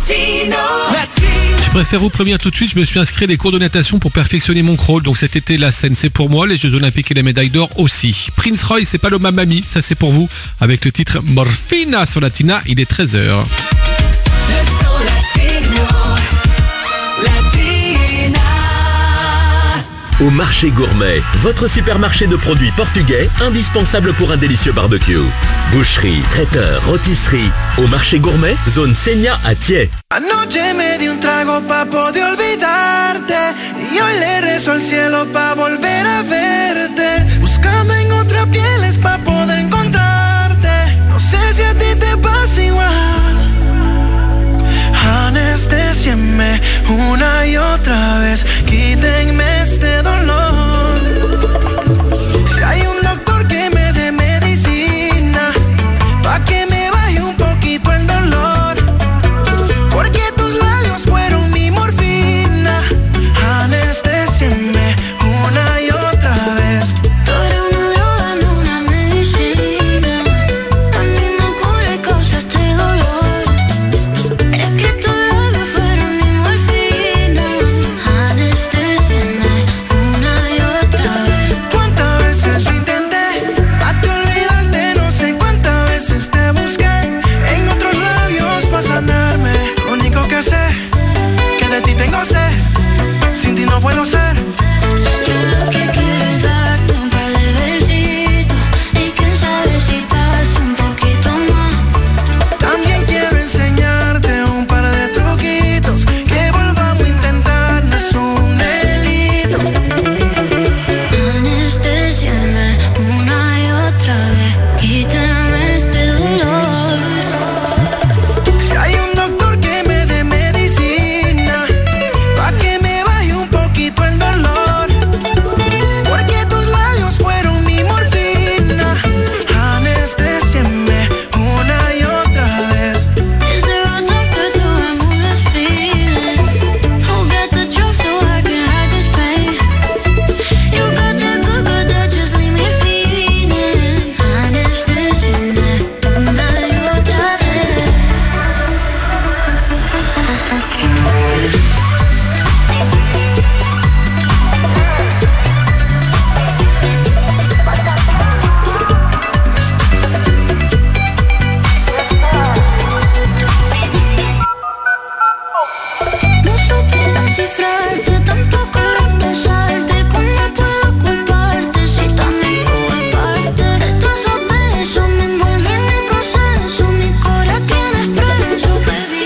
Je préfère vous prévenir tout de suite, je me suis inscrit à des cours de natation pour perfectionner mon crawl. Donc cet été, la Seine, c'est pour moi. Les Jeux Olympiques et les médailles d'or aussi. Prince Royce, c'est pas le Mamami, ça c'est pour vous. Avec le titre Morfina sur Latina, il est 13h. Au Marché Gourmet, votre supermarché de produits portugais, indispensable pour un délicieux barbecue. Boucherie, traiteur, rôtisserie. Au Marché Gourmet, zone Seña à Thiais. Anoche me di un trago pa' poder olvidarte y hoy le rezo al cielo pa' volver a verte. Buscando en otras pieles pa' poder encontrarte. No sé si a ti te pasa igual. Anestésienme una y otra vez, quítenme este dolor. Si hay un doctor que me dé medicina pa' que me baje un poquito el dolor, porque tus labios fueron mi morfina. Anestésienme una y otra vez. Tú eres una droga, no una medicina. A mí me cura y causa este dolor. Es que tus labios fueron mi morfina. Anestésienme una y otra vez. ¿Cuántas veces lo intenté? Pa' te olvidarte, no sé cuántas veces te busqué en otros labios pa' sanarme. Lo único que sé, que de ti tengo sed. Sin ti no puedo ser. Yo lo que quiero es darte un par de besitos y quién sabe si pasa un poquito más. También quiero enseñarte un par de truquitos que volvamos a intentar, no es un delito. Anestésienme una y otra vez, quítame este dolor. Si hay un doctor que me dé medicina pa' que me baje un poquito el dolor, porque tus labios fueron mi morfina. Anestésienme una y otra vez. Is there a doctor to remove this feeling? Who got the drugs so I can hide this pain? You got that good that just leave me feeling. Anestésienme una y otra vez. No supe descifrarte, tampoco reemplazarte. ¿Cómo puedo culparte si también tuve parte? De todos esos besos me envolví en el proceso. Mi corazón tiene preso, baby.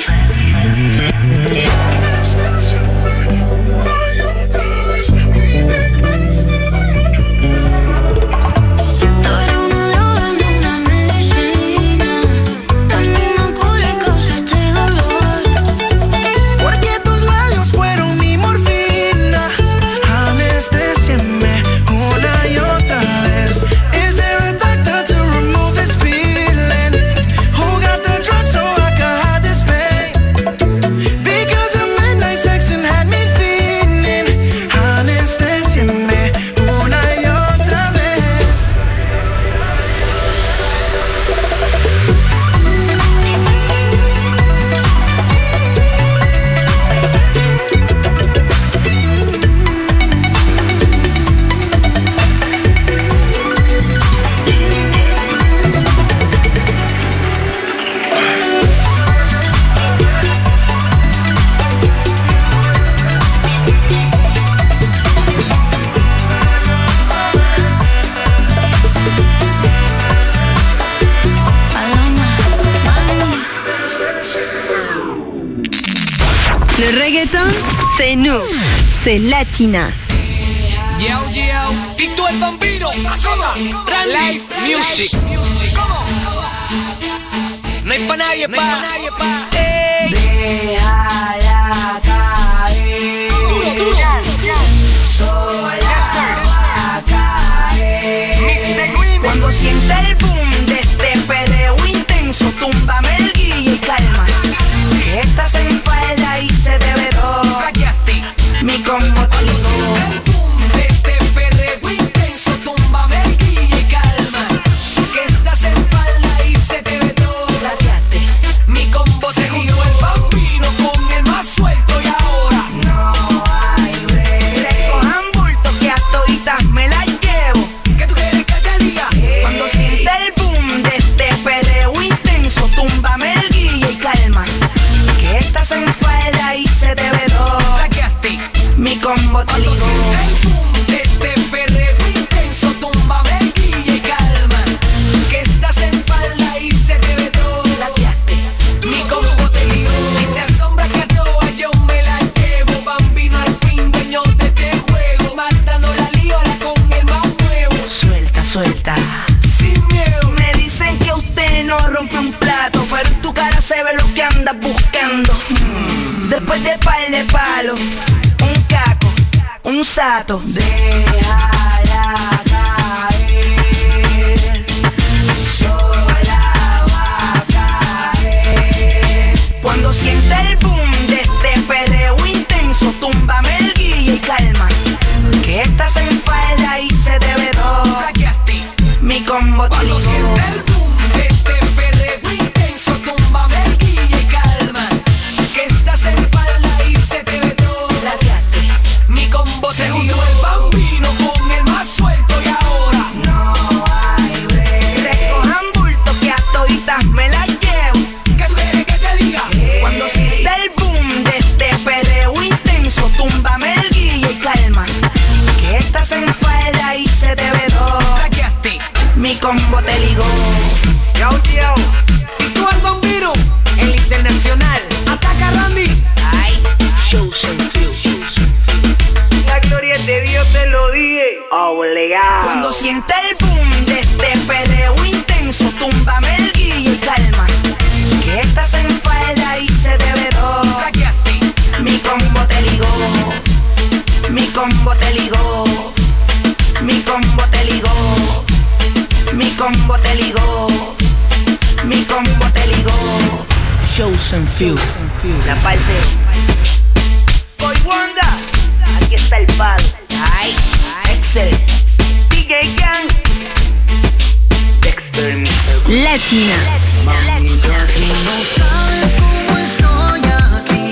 Tú eres una droga, no una medicina. A mí me cura y causa este dolor. Porque tus labios fueron mi morfina. Anestésienme una y otra vez. Is there a doctor to remove this feeling? Who got the drugs so I can hide this pain? Because the midnight sexing had me feeling. Anestésienme una y otra vez. Paloma, mami. Le reggaeton, c'est nous. C'est Latina. Yo, Tito el Bambino, Live Music. No hay pa' nadie, pa'. Déjala caer. Sola va a caer. Cuando sienta el boom de este perreo intenso, túmbame el guille y calma. Que estás en falda y se te ve todo. Mi combo te De este perreo intenso, túmbame el guille y calma. Que estás en falda y se te ve todo. Mi combo se Después de par de palos, un caco, un sato. Déjala caer, sola va a caer. Cuando sienta el boom de este perreo intenso, túmbame el guille y calma, que estás en falda y se te ve todo. Mi combo te Cuando ligó. siente el boom de este perreo intenso, túmbame el guille y calma, que estás en falda y se te ve todo. Plateaste. Mi combo se unió el bambino con el más suelto y ahora No hay break. Recojan bulto que a toditas me las llevo. ¿qué tú quieres que te diga? Cuando sienta el boom de este perreo intenso, túmbame el guille y calma, que estás en falda y se te ve todo. Traqueaste. Mi combo te ligó. Yo, yo. Y tú al bambino, el internacional. Ataca Randy. Ay, la gloria es de Dios, te lo dije. Obligado. Cuando sienta el boom de este perreo intenso, túmbame el guille y calma, que estás en falda y se te ve todo. Traqueaste. Mi combo te ligó. Mi combo te ligó. Mi combo te ligó. Mi combo te ligó. Mi combo te ligó. Shows and Few. La parte. Boy Wanda. Aquí está el palo. Ay, Excel. DJ Gang. Dexter. Latina. Mamita, tú no sabes cómo estoy aquí.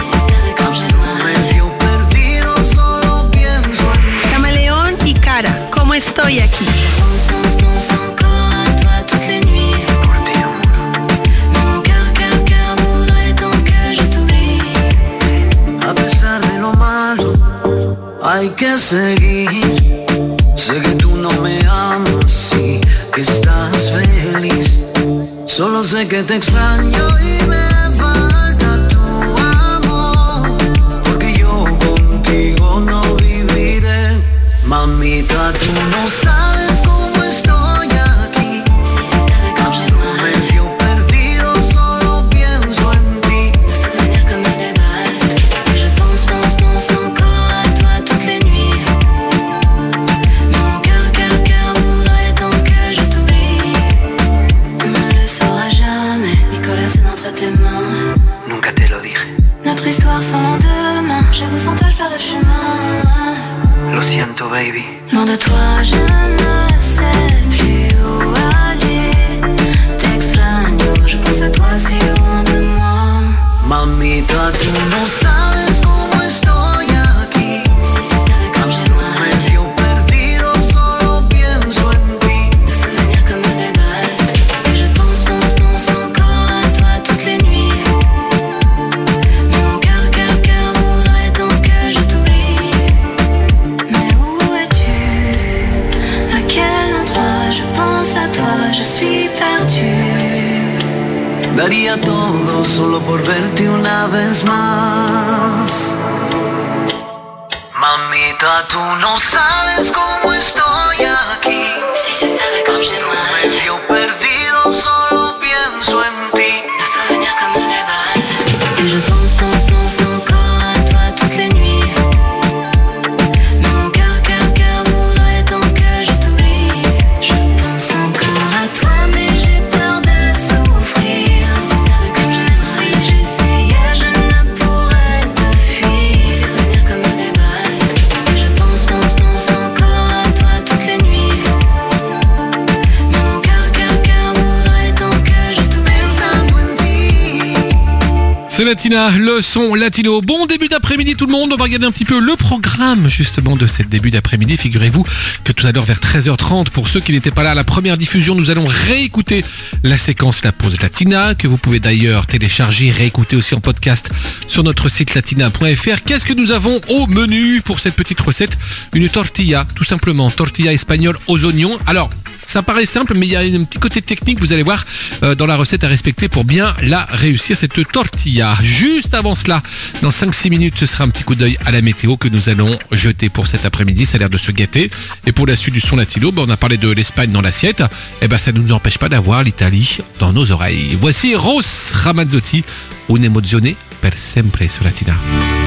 Medio perdido, solo pienso en Camaleón y Cara, ¿cómo estoy aquí? Pense encore à toi toutes les nuits. Mais mon cœur voudrait tant que je t'oublie. A pesar de lo malo, hay que seguir. Sé que tú no me amas y que estás feliz. Solo sé que te extraño y me falta tu amor, porque yo contigo no viviré. Mamita, tú no sabes cómo estoy aquí. Si tu savais comme j'aimerais Medio perdido, solo pienso en ti. te souvenir comme des balles. Et je pense encore à toi toutes les nuits. Mais mon cœur voudrait tant que je t'oublie. On ne le saura jamais. Nicolas, c'est entre tes mains. Nunca te lo dije, Notre histoire sans lendemain. J'avoue sans toi je perds le chemin. lo siento, baby. Loin de toi, je ne sais plus où aller. T'extraño, je pense à toi si loin de moi. Mamita, tú no sabes cómo estoy aquí. Si tu savais comme j'aimerais Medio perdido, solo pienso en ti. te souvenir comme des balles. Et je pense encore à toi toutes les nuits. Mais mon cœur voudrait tant que je t'oublie. Mais où es-tu? À quel endroit? Je pense à toi, je suis perdue. Daría todo solo por verte una vez más. Mamita, tú no sabes cómo estoy aquí. Si tu savais comme j'aimerais Medio perdido, solo pienso en ti. te souvenir comme des balles. Et je pense encore à toi toutes les nuits. Mais mon cœur voudrait tant que je t'oublie. Je pense encore à toi mais j'ai peur de souffrir. Si tu savais comme j'aimerais si j'essayais je ne pourrais te fuir. Te souvenir comme des balles. Et je pense encore à toi toutes les nuits. Mais mon cœur voudrait tant que je t'oublie. Pensando en ti. C'est Latina, le son latino. Bon début d'après-midi tout le monde, on va regarder un petit peu le programme justement de ce début d'après-midi. Figurez-vous que tout à l'heure vers 13h30, pour ceux qui n'étaient pas là à la première diffusion, nous allons réécouter la séquence La Pause Latina, que vous pouvez d'ailleurs télécharger, réécouter aussi en podcast sur notre site latina.fr. Qu'est-ce que nous avons au menu pour cette petite recette? Une tortilla, tout simplement, tortilla espagnole aux oignons. Alors, ça paraît simple, mais il y a un petit côté technique, vous allez voir, dans la recette à respecter pour bien la réussir, cette tortilla. Juste avant cela, dans 5-6 minutes, ce sera un petit coup d'œil à la météo que nous allons jeter pour cet après-midi. Ça a l'air de se gâter. Et pour la suite du son latino, on a parlé de l'Espagne dans l'assiette. Et ça ne nous empêche pas d'avoir l'Italie dans nos oreilles. Voici Ross Ramazzotti, Un'emozione per sempre su Latina.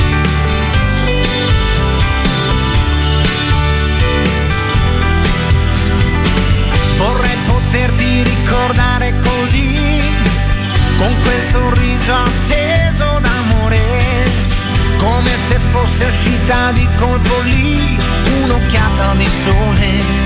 Vorrei poterti ricordare così, con quel sorriso acceso d'amore, come se fosse uscita di colpo lì un'occhiata di sole.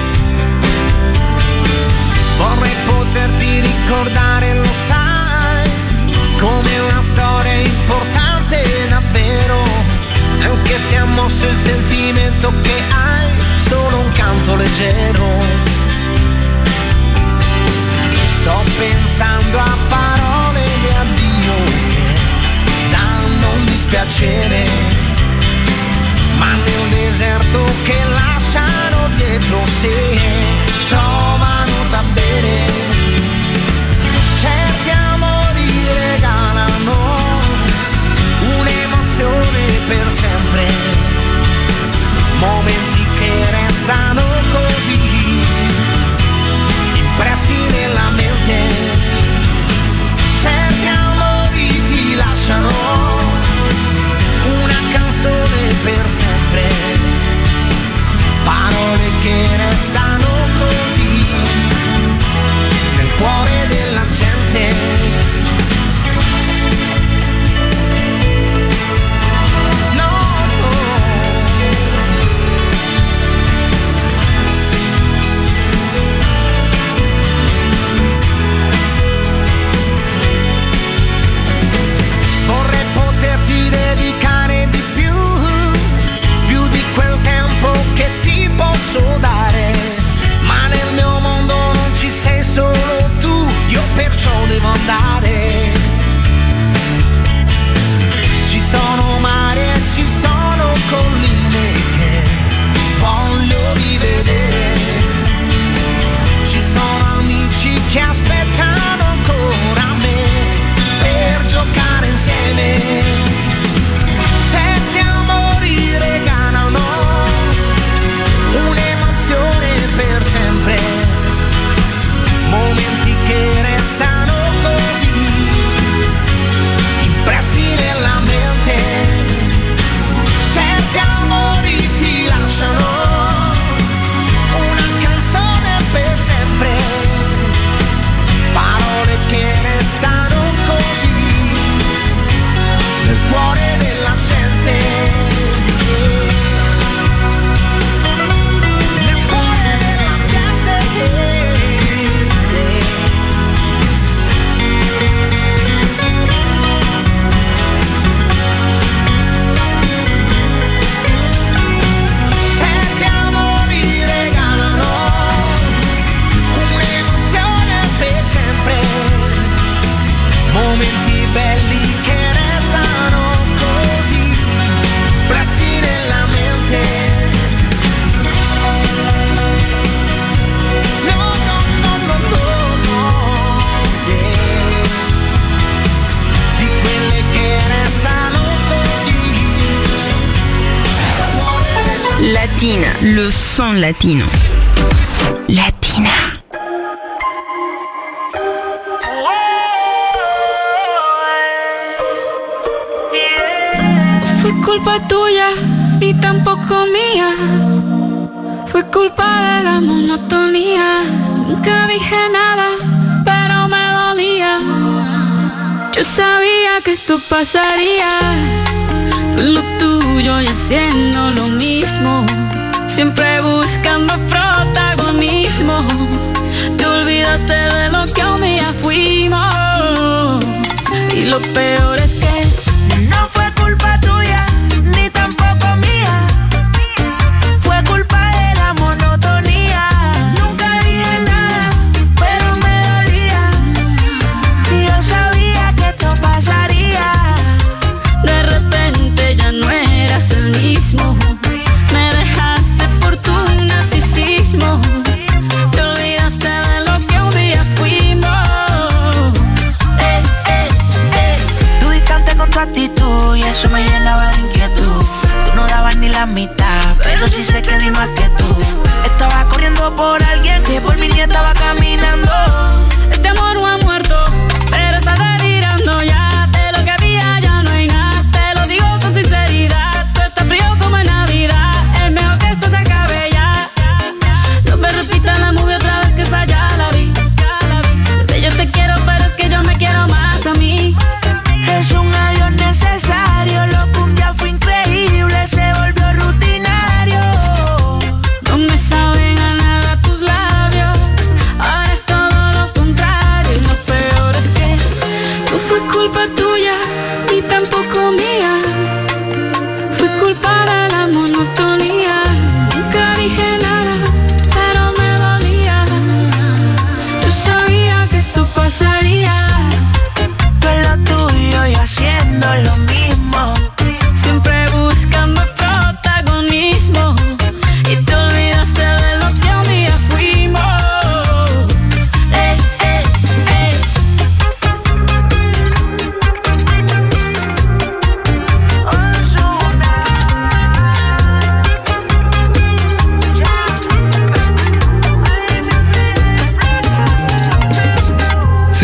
Vorrei poterti ricordare, lo sai, come una storia importante davvero, anche se ha mosso il sentimento che hai, solo un canto leggero. Sto pensando a parole di addio che danno un dispiacere, ma nel deserto che lasciano dietro sé trovano da bere. Certi amori regalano un'emozione per sempre, momenti che restano così impressi nella mente. Certi amori ti lasciano una canzone per sempre, parole che restano così nel cuore della gente. Posso dare, ma nel mio mondo non ci sei solo tu, io perciò devo andare. Ci sono mari e ci sono colline che voglio rivedere, ci sono amici che aspettano ancora me per giocare insieme. Certi amori regalano un'emozione per sempre, momenti che restano così impressi nella mente. Certi amori ti lasciano una canzone per sempre, parole che restano così nel cuore della gente. Momenti belli che restano così impressi nella mente. No, no, no, no, no, no, yeah. Di quelle che restano così. Latina, le son latino. Latina. Fue culpa tuya y tampoco mía. Fue culpa de la monotonía. Nunca dije nada, pero me dolía. Yo sabía que esto pasaría. Tú en lo tuyo y haciendo lo mismo, siempre buscando protagonismo. Te olvidaste de lo que un día fuimos. Y lo peor es que no fue culpa tuya, ni tampoco mía. Fue culpa de la monotonía. Nunca dije nada, pero me dolía. Y yo sabía que esto pasaría. De repente ya no eras el mismo. Me dejaste por tu narcisismo. Te olvidaste de lo que un día fuimos. Tú distante con tu actitud y eso me llenaba de inquietud. Tú no dabas ni la mitad, pero sí sé que di más que tú. Estaba corriendo por alguien que por mí ni estaba caminando. Este amor no ha muerto, pero está delirando ya. De lo que había ya no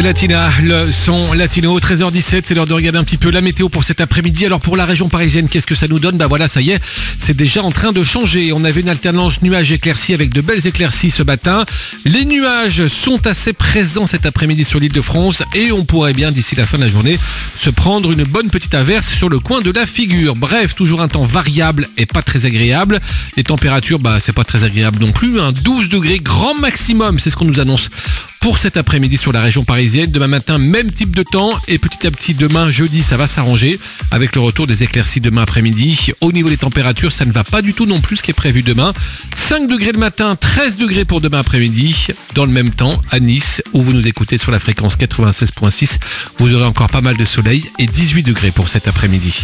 C'est Latina, le son latino, 13h17, c'est l'heure de regarder un petit peu la météo pour cet après-midi. Alors pour la région parisienne, qu'est-ce que ça nous donne ? Bah voilà, ça y est, c'est déjà en train de changer. On avait une alternance nuages-éclaircies avec de belles éclaircies ce matin. Les nuages sont assez présents cet après-midi sur l'île de France et on pourrait bien d'ici la fin de la journée se prendre une bonne petite averse sur le coin de la figure. Bref, toujours un temps variable et pas très agréable. Les températures, c'est pas très agréable non plus. 12 degrés grand maximum, c'est ce qu'on nous annonce pour cet après-midi sur la région parisienne. Demain matin, même type de temps et petit à petit demain jeudi, ça va s'arranger avec le retour des éclaircies demain après-midi. Au niveau des températures, ça ne va pas du tout non plus ce qui est prévu demain. 5 degrés le matin, 13 degrés pour demain après-midi. Dans le même temps, à Nice, où vous nous écoutez sur la fréquence 96.6, vous aurez encore pas mal de soleil et 18 degrés pour cet après-midi.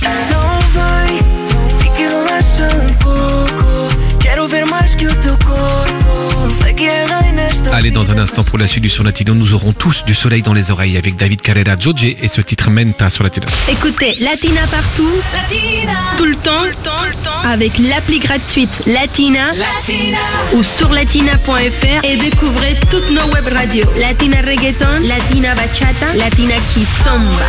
Allez, dans un instant pour la suite du son latino, nous aurons tous du soleil dans les oreilles avec David Carrera, Joje et ce titre Menta sur Latina. Écoutez, Latina partout, Latina, tout le temps, avec l'appli gratuite Latina, ou sur latina.fr et découvrez toutes nos web radios. Latina Reggaeton, Latina Bachata, Latina Kizomba.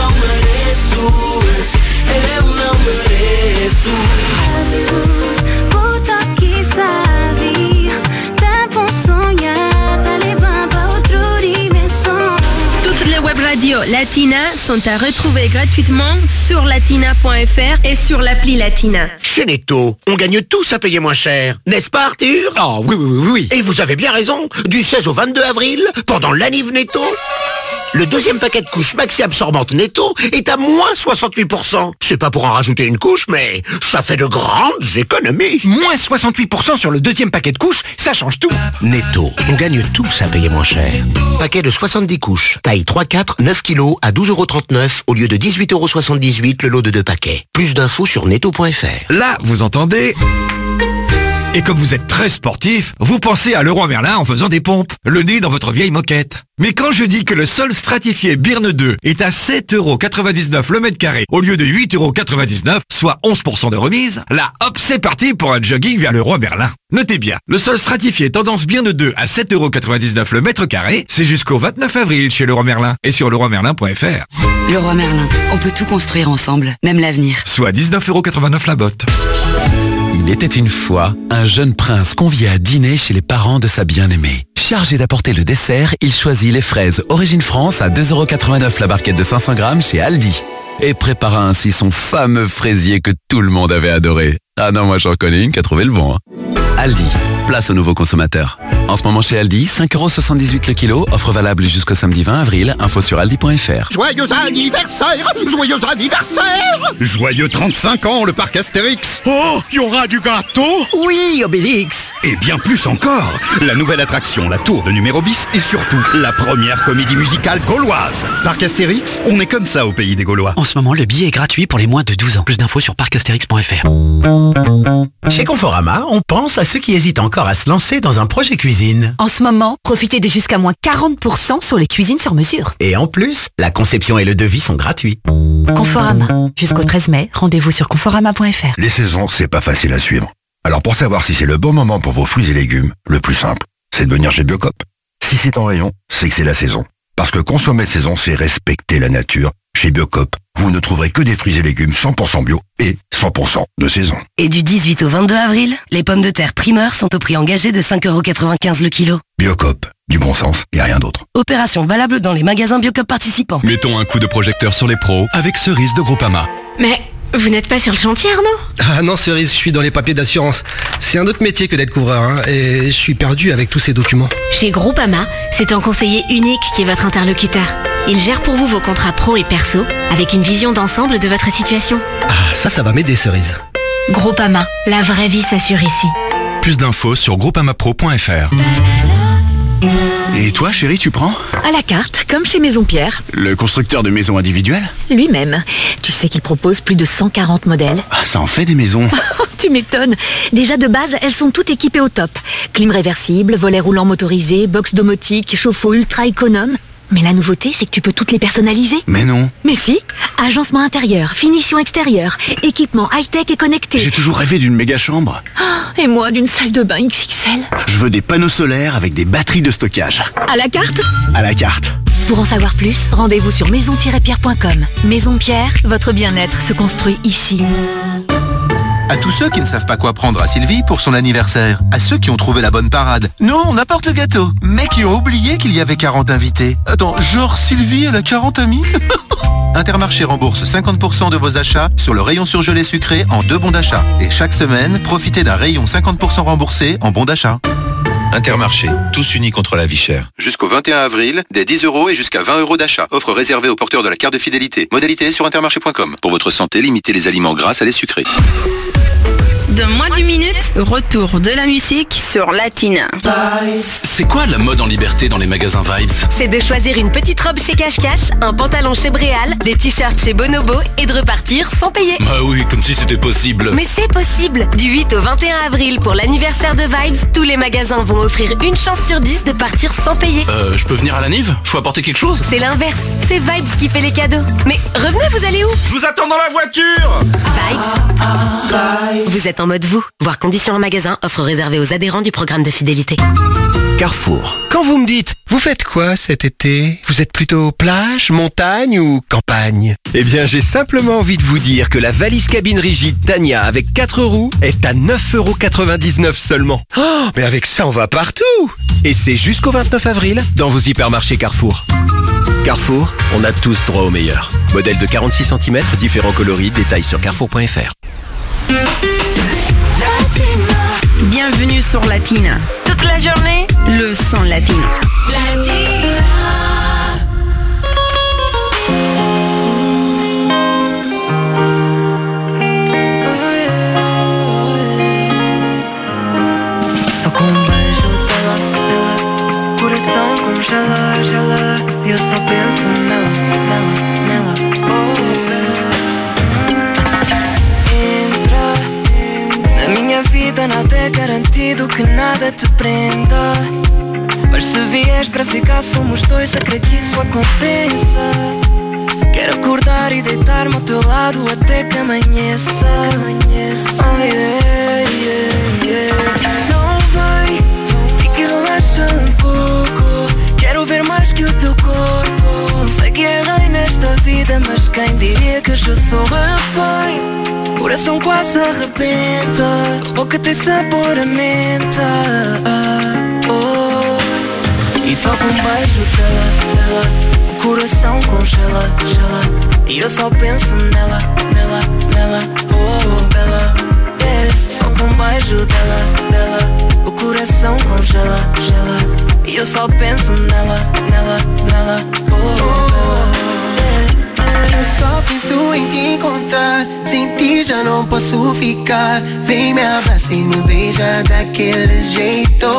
Toutes les web radios Latina sont à retrouver gratuitement sur latina.fr et sur l'appli Latina. Chez Netto, on gagne tous à payer moins cher, n'est-ce pas Arthur ? Oh oui. Et vous avez bien raison, du 16 au 22 avril, pendant l'anniv Netto, le deuxième paquet de couches maxi absorbantes Netto est à moins 68%. C'est pas pour en rajouter une couche, mais ça fait de grandes économies. Moins 68% sur le deuxième paquet de couches, ça change tout. Netto, on gagne tous à payer moins cher. Paquet de 70 couches, taille 3-4, 9 kg à 12,39€ au lieu de 18,78€ le lot de 2 paquets. Plus d'infos sur netto.fr. Là, vous entendez... Et comme vous êtes très sportif, vous pensez à Leroy Merlin en faisant des pompes, le nez dans votre vieille moquette. Mais quand je dis que le sol stratifié Birne 2 est à 7,99€ le mètre carré au lieu de 8,99€, soit 11% de remise, là hop c'est parti pour un jogging vers Leroy Merlin. Notez bien, le sol stratifié tendance Birne 2 à 7,99€ le mètre carré, c'est jusqu'au 29 avril chez Leroy Merlin et sur leroymerlin.fr. Leroy Merlin, on peut tout construire ensemble, même l'avenir. Soit 19,89€ la botte. Il était une fois un jeune prince convié à dîner chez les parents de sa bien-aimée. Chargé d'apporter le dessert, il choisit les fraises Origine France à 2,89€ la barquette de 500 grammes chez Aldi. Et prépara ainsi son fameux fraisier que tout le monde avait adoré. Ah non, moi j'en connais une qui a trouvé le bon. Aldi, place aux nouveaux consommateurs. En ce moment chez Aldi, 5,78€ le kilo, offre valable jusqu'au samedi 20 avril, info sur aldi.fr. Joyeux anniversaire! Joyeux anniversaire! Joyeux 35 ans, le parc Astérix! Oh, il y aura du gâteau? Oui, Obélix! Et bien plus encore, la nouvelle attraction, la tour de numéro bis, et surtout, la première comédie musicale gauloise. Parc Astérix, on est comme ça au pays des Gaulois. En ce moment, le billet est gratuit pour les moins de 12 ans. Plus d'infos sur parcastérix.fr. Chez Conforama, on pense à ceux qui hésitent encore à se lancer dans un projet cuisine. En ce moment, profitez de jusqu'à moins 40% sur les cuisines sur mesure. Et en plus, la conception et le devis sont gratuits. Conforama. Jusqu'au 13 mai, rendez-vous sur conforama.fr. Les saisons, c'est pas facile à suivre. Alors pour savoir si c'est le bon moment pour vos fruits et légumes, le plus simple, c'est de venir chez Biocop. Si c'est en rayon, c'est que c'est la saison. Parce que consommer de saison, c'est respecter la nature. Chez Biocop, vous ne trouverez que des fruits et légumes 100% bio et 100% de saison. Et du 18 au 22 avril, les pommes de terre primeurs sont au prix engagé de 5,95€ le kilo. Biocop, du bon sens et rien d'autre. Opération valable dans les magasins Biocop participants. Mettons un coup de projecteur sur les pros avec Cerise de Groupama. Mais vous n'êtes pas sur le chantier, Arnaud ? Ah non, Cerise, je suis dans les papiers d'assurance. C'est un autre métier que d'être couvreur, et je suis perdu avec tous ces documents. Chez Groupama, c'est un conseiller unique qui est votre interlocuteur. Il gère pour vous vos contrats pro et perso, avec une vision d'ensemble de votre situation. Ah, ça va m'aider, Cerise. Groupama, la vraie vie s'assure ici. Plus d'infos sur groupamapro.fr. Et toi, chérie, tu prends ? À la carte, comme chez Maison Pierre. Le constructeur de maisons individuelles ? Lui-même. Tu sais qu'il propose plus de 140 modèles. Ah, ça en fait des maisons. Tu m'étonnes. Déjà de base, elles sont toutes équipées au top. Clim réversible, volet roulant motorisé, box domotique, chauffe-eau ultra économe. Mais la nouveauté, c'est que tu peux toutes les personnaliser. Mais non. Mais si. Agencement intérieur, finition extérieure, équipement high-tech et connecté. J'ai toujours rêvé d'une méga chambre. Oh, et moi, d'une salle de bain XXL. Je veux des panneaux solaires avec des batteries de stockage. À la carte ? À la carte. Pour en savoir plus, rendez-vous sur maison-pierre.com. Maison Pierre, votre bien-être se construit ici. À tous ceux qui ne savent pas quoi prendre à Sylvie pour son anniversaire. À ceux qui ont trouvé la bonne parade. Non, on apporte le gâteau. Mais qui ont oublié qu'il y avait 40 invités. Attends, genre Sylvie, elle a 40 amis? Intermarché rembourse 50% de vos achats sur le rayon surgelé sucré en 2 bons d'achat. Et chaque semaine, profitez d'un rayon 50% remboursé en bons d'achat. Intermarché, tous unis contre la vie chère. Jusqu'au 21 avril, des 10 € et jusqu'à 20 € d'achat. Offre réservée aux porteurs de la carte de fidélité. Modalité sur intermarché.com. Pour votre santé, limitez les aliments gras à les sucrés. Dans moins d'une minute, retour de la musique sur Latina. C'est quoi la mode en liberté dans les magasins Vibes? C'est de choisir une petite robe chez Cash Cash, un pantalon chez Bréal, des t-shirts chez Bonobo et de repartir sans payer. Bah oui, comme si c'était possible. Mais c'est possible. Du 8 au 21 avril pour l'anniversaire de Vibes, tous les magasins vont offrir une chance sur 10 de partir sans payer. Je peux venir à la Nive? Faut apporter quelque chose? C'est l'inverse, c'est Vibes qui fait les cadeaux. Mais revenez, vous allez où? Je vous attends dans la voiture. Vibes. Vous êtes en mode vous. Voir conditions en magasin, offre réservée aux adhérents du programme de fidélité. Carrefour. Quand vous me dites, vous faites quoi cet été? Vous êtes plutôt plage, montagne ou campagne? Eh bien, j'ai simplement envie de vous dire que la valise cabine rigide Tania avec 4 roues est à 9,99 € seulement. Oh, mais avec ça, on va partout! Et c'est jusqu'au 29 avril dans vos hypermarchés Carrefour. Carrefour, on a tous droit au meilleur. Modèle de 46 cm, différents coloris, détails sur carrefour.fr. Bienvenue sur Latina. Toute la journée, le son latino. Só com um beijo dela, coração congela, gela. E eu só penso nela. Entra na minha vida, nada é garantido, que nada te prenda. Mas se vies para ficar, somos dois, a crer que isso aconteça. Quero acordar e deitar-me ao teu lado até que amanheça. Oh, yeah, yeah, yeah. Então vem, fica e relaxa um pouco. Quero ver mais que o teu corpo. Sei que é rei nesta vida, mas quem diria que eu sou refém? Coração quase arrebenta, tua boca tem sabor a menta. E só com um beijo dela, o coração congela, gela. E eu só penso nela, oh, bela, yeah. Só com um beijo dela, o coração congela, gela. E eu só penso nela, oh, bela, yeah. Eu só penso em te encontrar, sem ti já não posso ficar. Vem me abraça e me beija daquele jeito.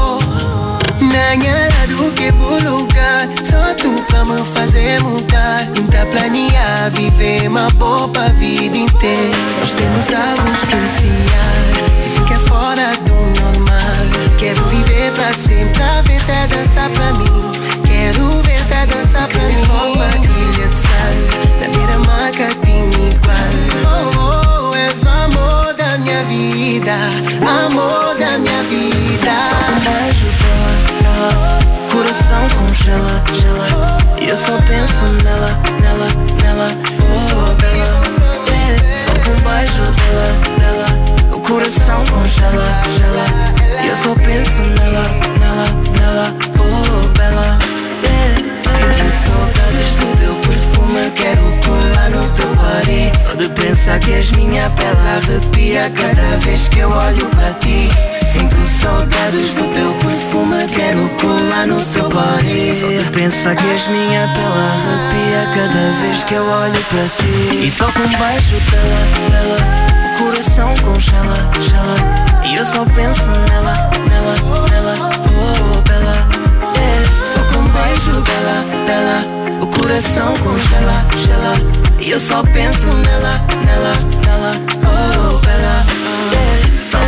Nada do que vou lugar, só tu pra me fazer mudar. Nunca planear viver uma boa vida inteira. Nós temos algo especial, dizem que é fora do normal. Quero viver pra sempre, pra ver-te dançar pra mim. Quero ver-te dançar pra mim. Rouba ilha de sal, da minha marca tem igual. Oh, oh, és o amor da minha vida, amor da minha vida. Só com um beijo dela, coração congela, gela. E eu só penso nela, oh, bela, yeah. Só com um beijo dela, o coração congela, gela. E eu só penso nela, oh, bela, yeah. Sinto saudades do teu perfume, quero colar no teu body. Só de pensar que és minha pele arrepia cada vez que eu olho para ti. Sinto saudades do teu perfume, quero colar no teu body. Só de pensar que és minha pele arrepia cada vez que eu olho para ti. E só com um beijo dela, o coração congela, gela. E eu só penso nela, oh, bela, yeah. Só com um beijo dela, o coração congela, gela. E eu só penso nela, oh, bela, yeah.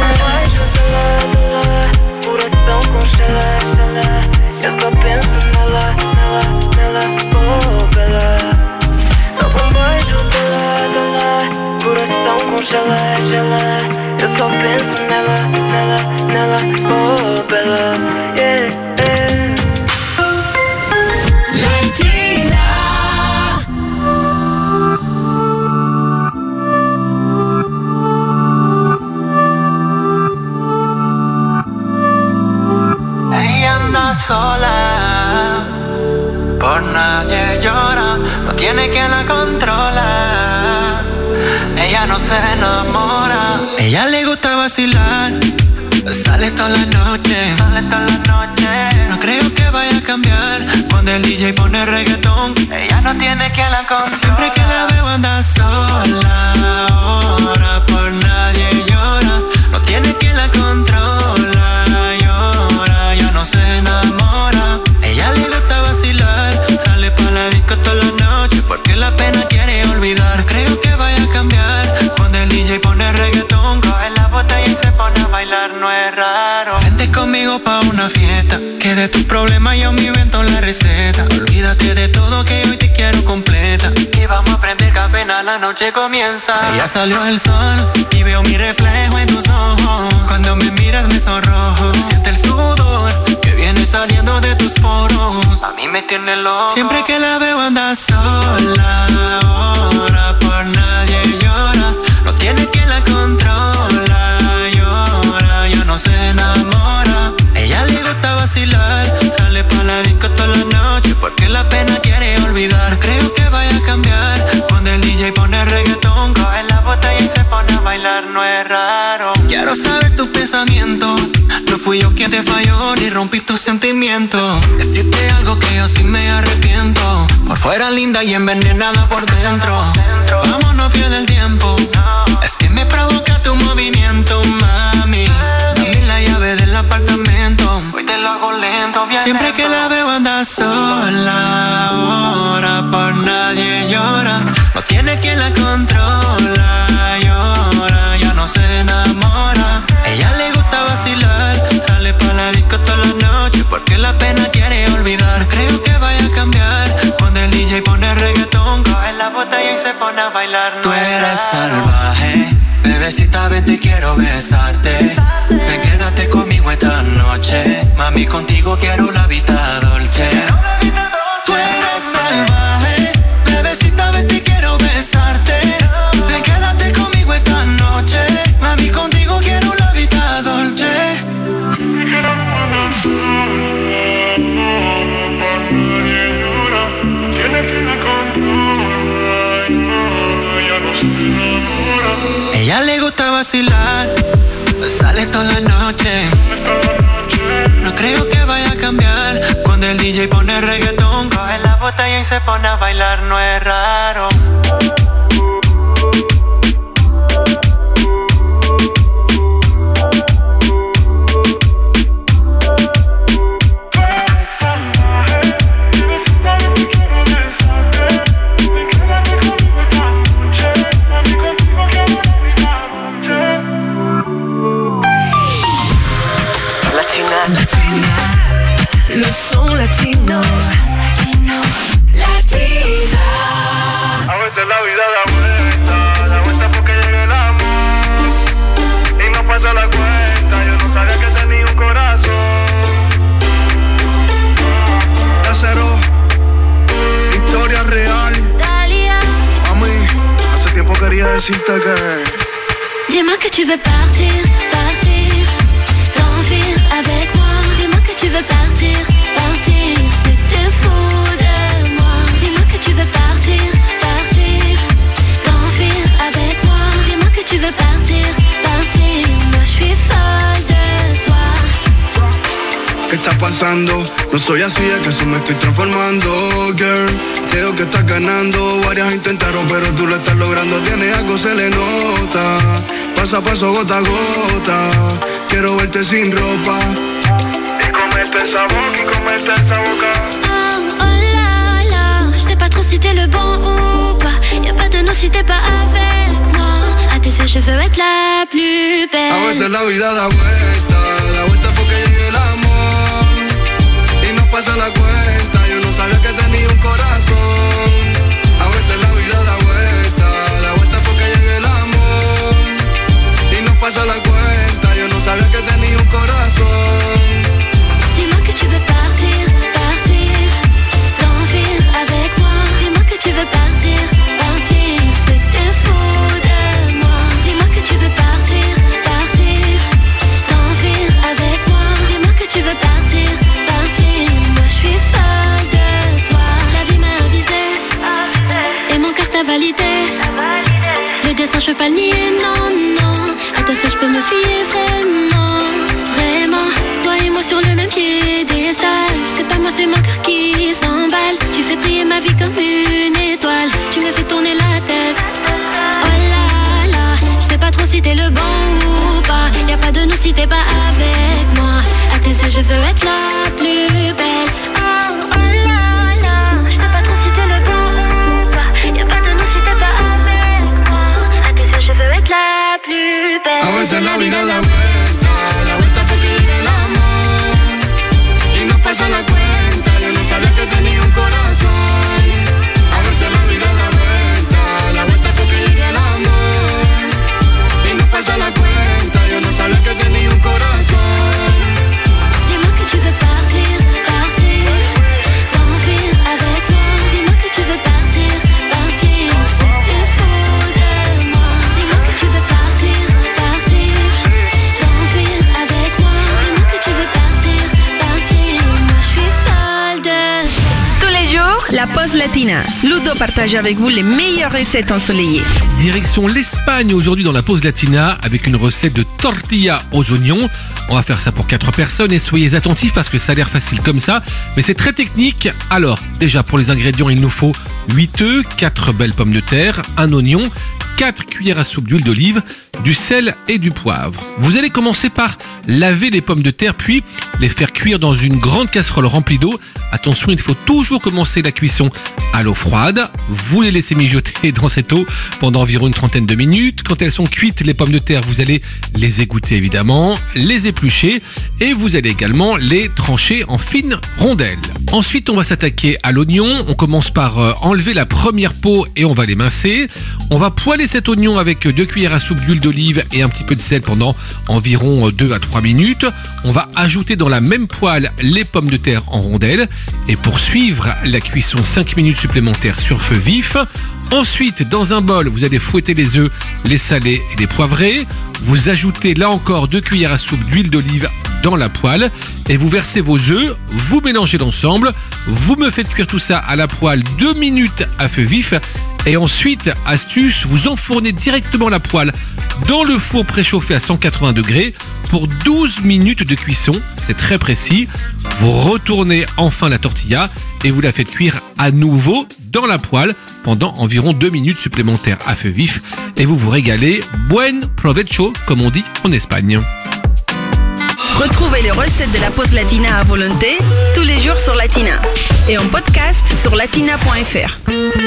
Coração congela, gela. Eu só penso nela, oh, bela. Só com um beijo dela, coração congela, gela. Eu só penso nela, oh, bela, yeah, yeah. sola, por nadie llora, no tiene quien la controla. Ella no se enamora, ella le gusta vacilar, sale toda la noche, no creo que vaya a cambiar cuando el DJ pone reggaetón. Ella no tiene quien la controla, siempre que la veo anda sola. Ahora por nadie llora, no tiene quien la controla. Llora, ya no se enamora. Ella le gusta vacilar, sale pa' la disco toda la noche porque la pena quiere olvidar. Creo que vaya a cambiar cuando el DJ pone reggaetón. Coge la botella y se pone a bailar, no es raro. Vente conmigo pa' una fiesta, que de tus problemas yo me invento la receta. Olvídate de todo que hoy te quiero completa, y vamos a aprender que apenas la noche comienza. Ya salió el sol y veo mi reflejo en tus ojos. Cuando me miras me sonrojo, siente el sudor que viene saliendo de tus poros. A mí me tiene loco, siempre que la veo anda sola. Ahora por nadie llora, no tiene quien la controla. Llora, ya no se enamora. Ella le gusta vacilar, sale pa' la disco toda la noche porque la pena quiere olvidar. Creo que vaya a cambiar cuando el DJ pone reggaetón. Coge la botella y se pone a bailar, no es raro. Quiero saber tus pensamientos, no fui yo quien te falló ni rompí tus sentimientos. Decirte algo que yo sí me arrepiento, por fuera linda y envenenada por dentro. Vamos, no pierdas el tiempo, es que me provoca tu movimiento, mami. Dame la llave del apartamento, hoy te lo hago lento, bien siempre lento. Que la veo anda sola, ahora por nadie llora, no tiene quien la controla. Llora, ya no se enamora. Ella le gusta vacilar, sale pa' la disco toda la noche porque la pena quiere olvidar. Creo que vaya a cambiar cuando el DJ pone reggaetón. Coge la botella y se pone a bailar. Tú eres salvaje, bebecita, ven, te quiero besarte. Ven, quédate conmigo esta noche, mami, contigo quiero la vida dolce. Tú eres salvaje, bebecita, ven, te quiero besarte. Ven, quédate conmigo esta noche, mami, contigo quiero la vida dolce. Ella le gusta vacilar, sale toda la noche. No creo que vaya a cambiar cuando el DJ pone reggaetón. Coge la botella y se pone a bailar, no es raro. Le son latino, latina. A veces la vida da vuelta porque llega el amor y no pasa la cuenta. Yo no sabía que tenía un corazón. Cero, historia real. Mami, hace tiempo quería decirte que. Dis-moi que tu veux partir, partir, t'enfuir avec moi. Dis-moi que tu veux partir, partir, c'est que t'es fou de moi. Dis-moi que tu veux partir, partir, t'enfuir avec moi. Dis-moi que tu veux partir, partir, moi je suis folle de toi. ¿Qué está pasando? No soy así, es que eso me estoy transformando, girl. Creo que estás ganando, varias intentaron, pero tú lo estás logrando. Tiene algo, se le nota, paso a paso, gota a gota. Quiero verte sin ropa y comerte esa boca, y comerte esa boca. Oh, oh là là, je sais pas trop si t'es le bon ou pas. Y'a pas de nous si t'es pas avec moi. À tes yeux, je veux être la plus belle. A veces la vida da vuelta porque llega el amor y no pasa la cuenta. Yo no sabía que tenía un corazón. A veces la vida da vuelta porque llega el amor y no pasa la cuenta. Yo no sabía que tenía un corazón. Dis-moi que tu veux partir, partir, t'enfuir avec moi. Dis-moi que tu veux partir, partir, c'est que t'es fou de moi. Dis-moi que tu veux partir, partir, t'enfuir avec moi. Dis-moi que tu veux partir, partir, Le destin, je peux pas le nier, non, non. À toi seul, je peux me fier vraiment, vraiment. Toi et moi sur le même piédestal. C'est pas moi, c'est mon cœur qui s'emballe. Tu fais briller ma vie comme une étoile. Tu me fais tourner la tête. Oh là là, je sais pas trop si t'es le bon ou pas. Y'a pas de nous si t'es pas avec moi. À tes yeux, je veux être la plus belle. Oh là là, je sais pas trop si t'es le bon ou pas. Y'a pas de nous si t'es pas avec moi. À tes yeux, je veux être la plus belle. A veces la vida da vuelta porque llega el amor y no pasa la cuenta. Yo no sabía que tenía un corazón. A veces la vida da vuelta porque llega el amor y no pasa la cuenta. Yo no sabía que tenía un corazón. Dis-moi que tu veux partir, partir, t'enfuir avec moi. Dis-moi que tu veux partir, partir. Je sais que t'es fou de moi. Dis-moi que tu veux partir, partir, t'enfuir avec moi. Dis-moi que tu veux partir, partir. Moi je suis folle de toi. Tous les jours, la pause latina. Ludo partage avec vous les meilleures recettes ensoleillées. Direction l'Espagne aujourd'hui dans la pause latina avec une recette de tortilla aux oignons. On va faire ça pour 4 personnes et soyez attentifs parce que ça a l'air facile comme ça, mais c'est très technique. Alors, déjà pour les ingrédients, il nous faut 8 œufs, 4 belles pommes de terre, un oignon, 4 cuillères à soupe d'huile d'olive, du sel et du poivre. Vous allez commencer par laver les pommes de terre puis les faire cuire dans une grande casserole remplie d'eau. Attention, il faut toujours commencer la cuisson à l'eau froide. Vous les laissez mijoter dans cette eau pendant environ une trentaine de minutes. Quand elles sont cuites, les pommes de terre, vous allez les égoutter évidemment, les éplucher et vous allez également les trancher en fines rondelles. Ensuite, on va s'attaquer à l'oignon. On commence par enlever la première peau et on va l'émincer. On va poêler cet oignon avec 2 cuillères à soupe d'huile d'olive et un petit peu de sel pendant environ 2 à 3 minutes. On va ajouter dans la même poêle les pommes de terre en rondelles et poursuivre la cuisson 5 minutes supplémentaires sur feu vif. Ensuite, dans un bol, vous allez fouetter les œufs, les saler et les poivrer. Vous ajoutez là encore 2 cuillères à soupe d'huile d'olive dans la poêle et vous versez vos œufs, vous mélangez l'ensemble, vous me faites cuire tout ça à la poêle 2 minutes à feu vif et ensuite, astuce, vous enfournez directement la poêle dans le four préchauffé à 180 degrés pour 12 minutes de cuisson, c'est très précis. Vous retournez enfin la tortilla et vous la faites cuire à nouveau dans la poêle pendant environ 2 minutes supplémentaires à feu vif et vous vous régalez. Buen provecho, comme on dit en Espagne. Retrouvez les recettes de la pause latina à volonté tous les jours sur Latina et en podcast sur latina.fr.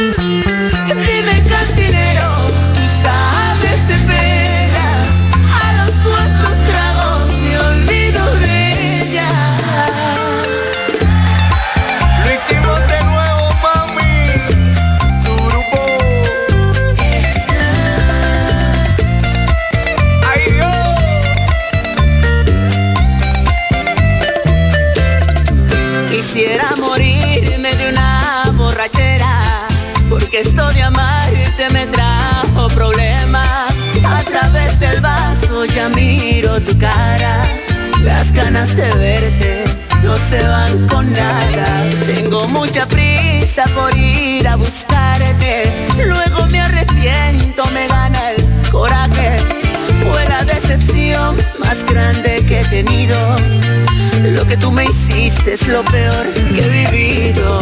Dime cantinero, tú sabes de penas, a los cuantos tragos me olvido de ella. Lo hicimos de nuevo, mami, tu grupo extra. Ay, yo quisiera morirme de una borrachera, porque esto de amarte me trajo problemas. A través del vaso ya miro tu cara, las ganas de verte no se van con nada. Tengo mucha prisa por ir a buscarte, luego me arrepiento, me gana el coraje. Fue la decepción más grande que he tenido. Lo que tú me hiciste es lo peor que he vivido.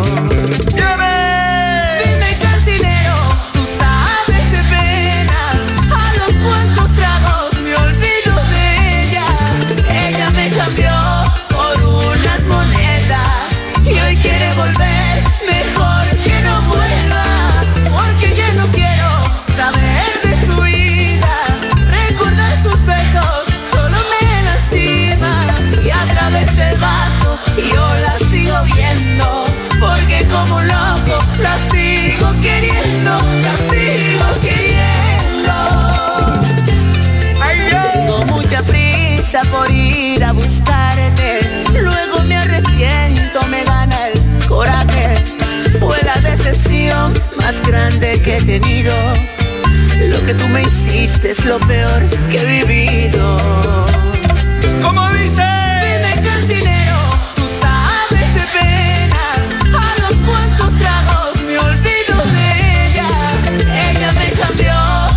Dime cantinero, tú sabes de penas, a los cuantos tragos me olvido de ella. Ella me cambió por unas monedas y hoy quiere volver, mejor que no vuelva, porque ya no quiero saber de su vida. Recordar sus besos solo me lastima y a través del vaso yo la sigo viendo, porque como un loco la sigo queriendo, la sigo queriendo. Tengo mucha prisa por ir a buscarte, luego me arrepiento, me gana el coraje. Fue la decepción más grande que he tenido. Lo que tú me hiciste es lo peor que he vivido. ¿Cómo dice? Dime cantinero, tú sabes de penas, a los cuantos tragos me olvido de ella. Ella me cambió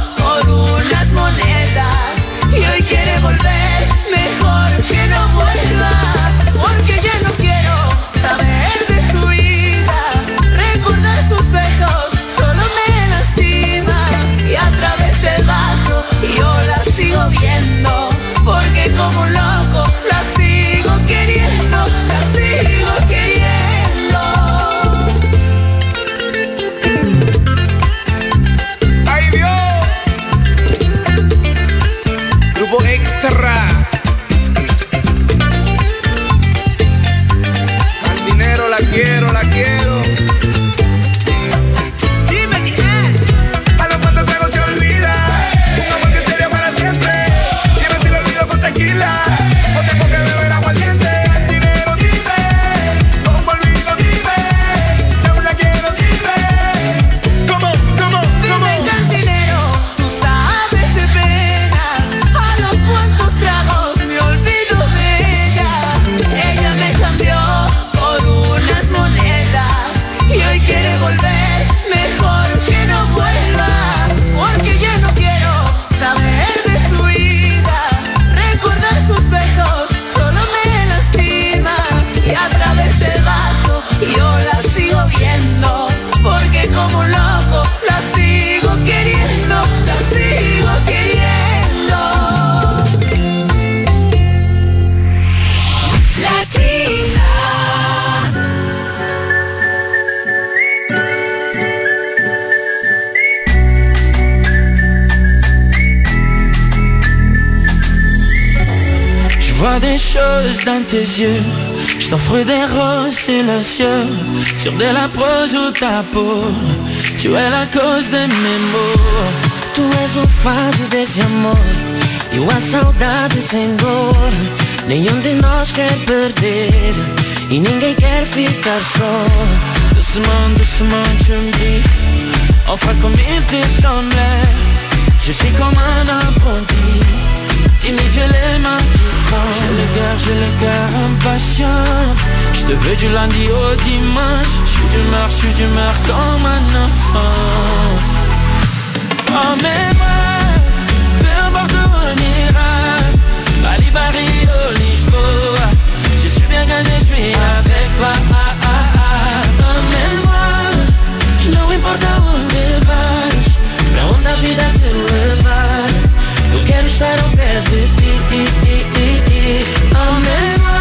vois des choses dans tes yeux. Je t'offre des roses silencieux sur de la prose ou ta peau. Tu es la cause de mes maux. Tu és o fado desse amor e a saudade sem dor. Nenhum de nós quer perder e ninguém quer ficar só. Doucement, doucement, tu me dis enfin comme il te semblait. Je suis comme un apprenti, timide, j'ai les mains qui tremblent. J'ai le cœur impatient. Je te veux du lundi au dimanche. Je suis d'humeur comme un enfant. Emmène-moi, peu importe où on ira, Bali, Barrio, Lisboa. Je suis bien quand je suis avec toi. Emmène-moi, não importa onde vais, pra onde a vida te levar. Eu quero estar ao pé de ti. Emmène-moi.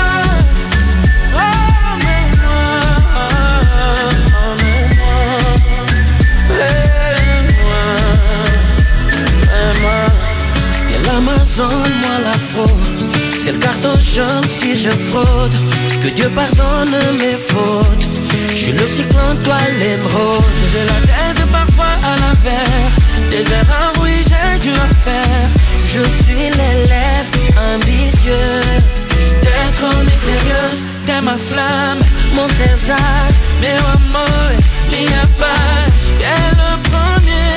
L'Amazone, moi l'afro. C'est le carton jaune si je fraude. Que Dieu pardonne mes fautes. Je suis le cyclone, toi l'émeraude. J'ai la tête parfois à l'envers. Des erreurs, oui j'ai dû en faire. Je suis l'élève ambitieux. T'es trop mystérieuse, t'es ma flamme, mon César. Meu amor, minha paz. T'es le premier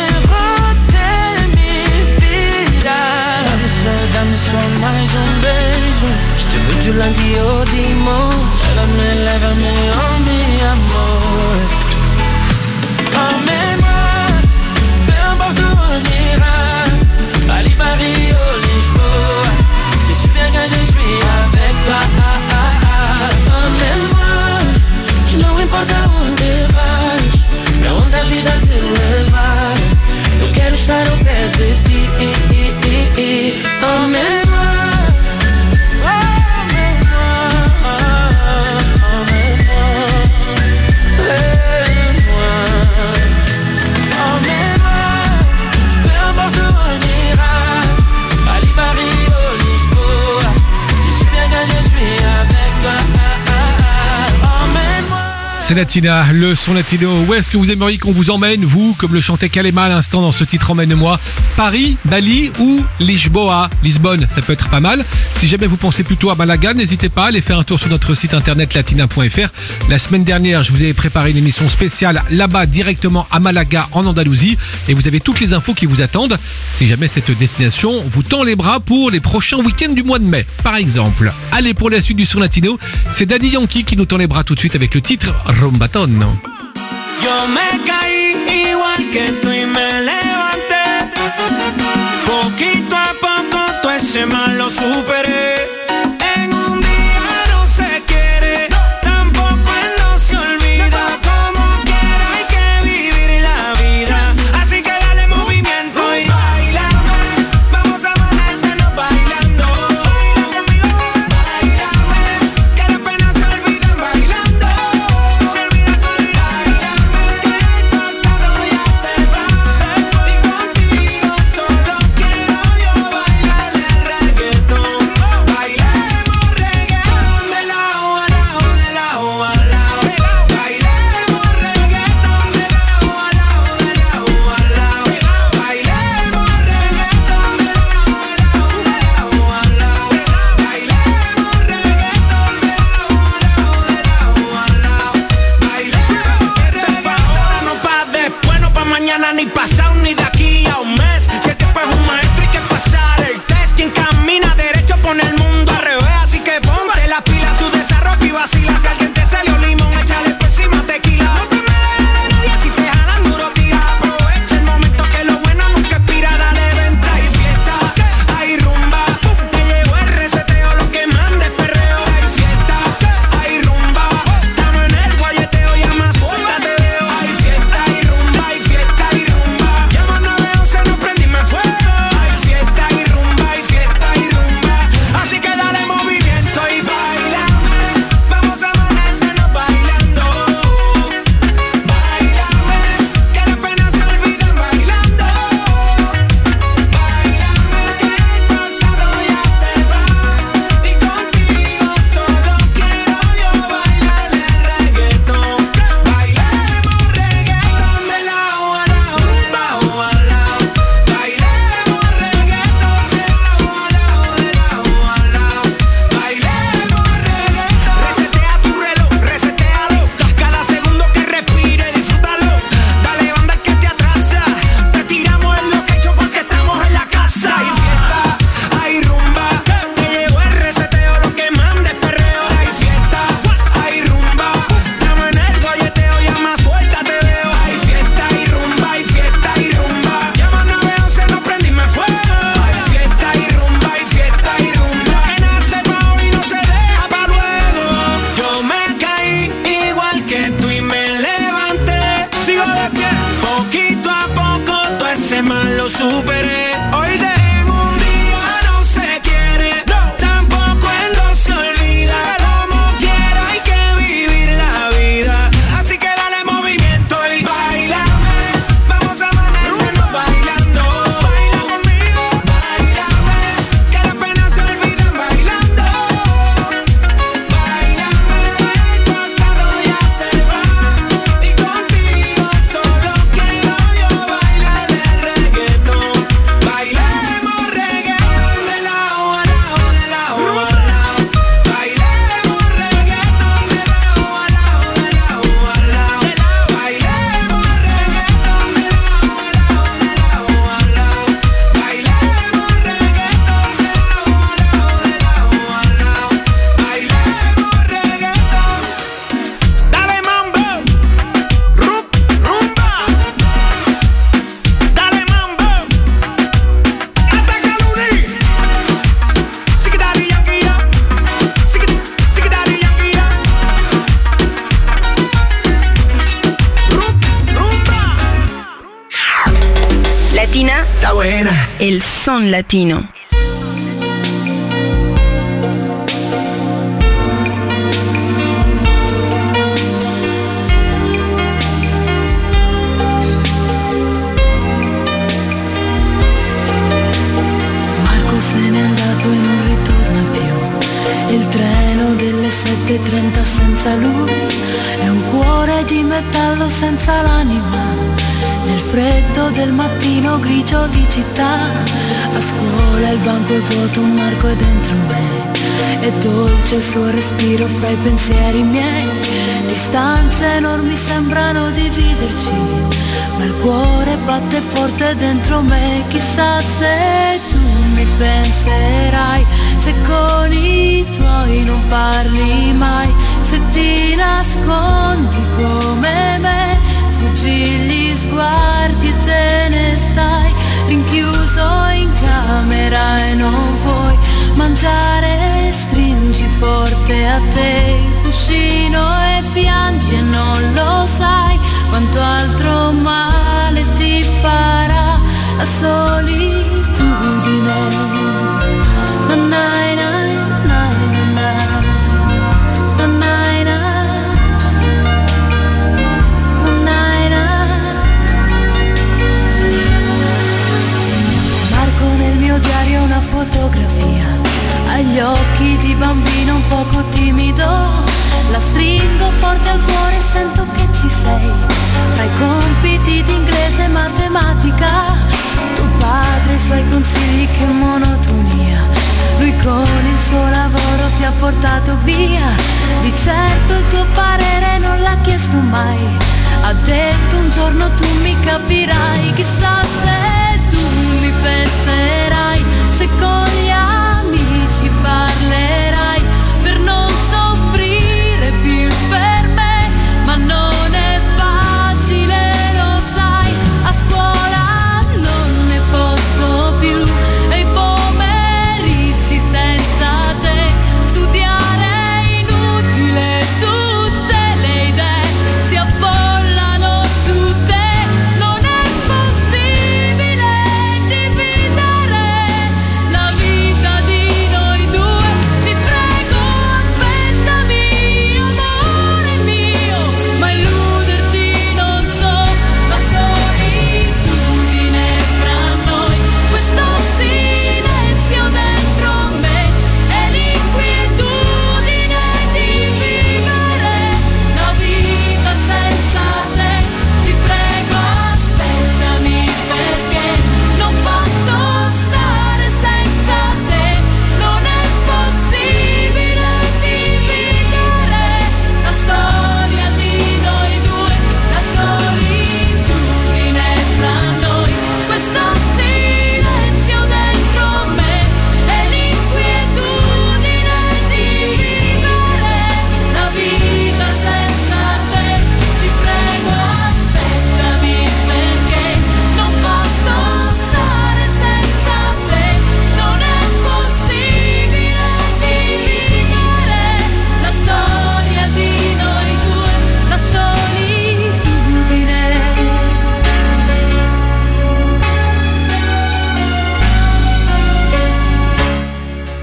dá-me só mais beijo. Je te veux du lundi au dimanche. Lève-me, oh mi amor. Emmène-moi, peu importe où on ira, Bali, Barrio, Lisboa. Je suis bien quand je suis avec toi. Emmène-moi, não importa onde vais, pra onde a vida te levar. Eu quero estar ao pé de ti. Emmène-moi. C'est Latina, le son latino. Où est-ce que vous aimeriez qu'on vous emmène, vous, comme le chantait Kalema à l'instant dans ce titre Emmène-moi? Paris, Bali ou Lisboa? Lisbonne, ça peut être pas mal. Si jamais vous pensez plutôt à Malaga, n'hésitez pas à aller faire un tour sur notre site internet latina.fr. La semaine dernière, je vous ai préparé une émission spéciale là-bas, directement à Malaga, en Andalousie. Et vous avez toutes les infos qui vous attendent. Si jamais cette destination vous tend les bras pour les prochains week-ends du mois de mai, par exemple. Allez, pour la suite du son latino, c'est Daddy Yankee qui nous tend les bras tout de suite avec le titre Rumbatón. Yo me caí igual que tú y me levanté. Poquito a poco todo ese mal lo superé. En un día no se quiere, tampoco él no se olvida. Como quiera hay que vivir la vida. Así que dale movimiento y bailame. Vamos a amanecernos bailando. Baila conmigo, bailame. Que las penas se olviden bailando. Se olvida solo bailame. Que el pasado ya se va. Y contigo solo quiero yo bailar el reggaetón. superé. Hoy de en un día no se quiere, tampoco en dos se olvida. Como quiera hay que vivir la vida, así que dale movimiento y bailame. Vamos a amanecernos bailando. Baila conmigo, bailame, que las penas se olvidan bailando. Bailame, el pasado ya se va y contigo solo quiero yo bailar el reggaetón. Bailemos reggaetón de lado a lado, de lado a lado. Bailemos reggaetón de lado a lado, de lado a lado. Bailemos reggaetón de lado a lado, de lado a lado. Bailemos reggaetón de lado a lado, de lado a lado. Bailemos reggaetón. Dale mambo, rumba. Dale mambo, ataca Luni. Siki dali yankia, siki dali yankia. Rumba. Latina, Está buena. el son latino. Marco se n'è andato e non ritorna più. Il treno delle 7:30 senza lui è un cuore di metallo senza l'anima. Nel freddo del mattino grigio di città, a scuola il banco è vuoto, un Marco è dentro me. È dolce il suo respiro fra i pensieri miei. Distanze enormi sembrano dividerci, ma il cuore batte forte dentro me. Chissà se tu mi penserai, se con i tuoi non parli mai, se ti nascondi come me, sfuggi gli sguardi e te ne stai rinchiuso in camera e non vuoi mangiare, stringi forte a te il cuscino e piangi e non lo sai quanto altro male ti farà la solitudine. Nanai, nai, nai, nanai. Nanai, nai. Nanai, nai. Marco nel mio diario una fotografia, ha gli occhi di bambino un poco timido. La stringo forte al cuore e sento che ci sei. Fra i compiti di inglese e matematica, tuo padre e i suoi consigli, che monotonia. Lui con il suo lavoro ti ha portato via. Di certo il tuo parere non l'ha chiesto mai. Ha detto un giorno tu mi capirai. Chissà se tu mi penserai, se con gli amici parlerai, per non soffrire più per me. Ma non è facile, lo sai, a scuola non ne posso più, e i pomeriggi senza te, studiare è inutile, tutte le idee si affollano su te. Non è possibile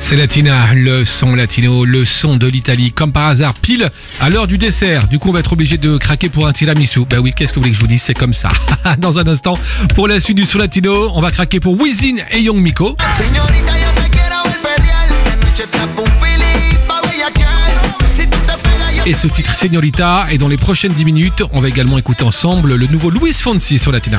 C'est Latina, le son latino, le son de l'Italie, comme par hasard, pile à l'heure du dessert. Du coup, on va être obligé de craquer pour un tiramisu. Bah oui, qu'est-ce que vous voulez que je vous dise, c'est comme ça. Dans un instant, pour la suite du son latino, on va craquer pour Wisin et Young Miko. Et ce titre Señorita, et dans les prochaines 10 minutes, on va également écouter ensemble le nouveau Luis Fonsi sur Latina.